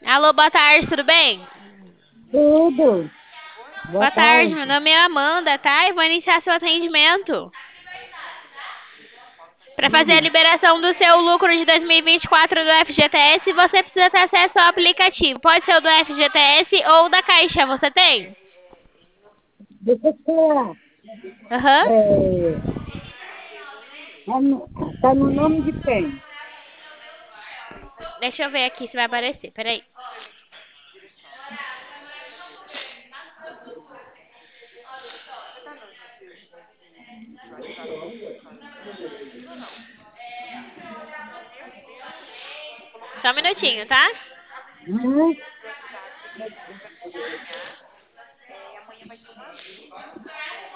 Alô, boa tarde, tudo bem? Tudo. Boa Boa tarde, meu tarde. nome é Amanda, tá? E vou iniciar seu atendimento para fazer a Hum, liberação do seu lucro de 2024 do FGTS. Você precisa ter acesso ao aplicativo. Pode ser o do FGTS ou da Caixa, você tem? deixa eu falar. Aham. É, tá no nome de quem? Deixa eu ver aqui se vai aparecer, peraí. Só um minutinho, tá? Hum,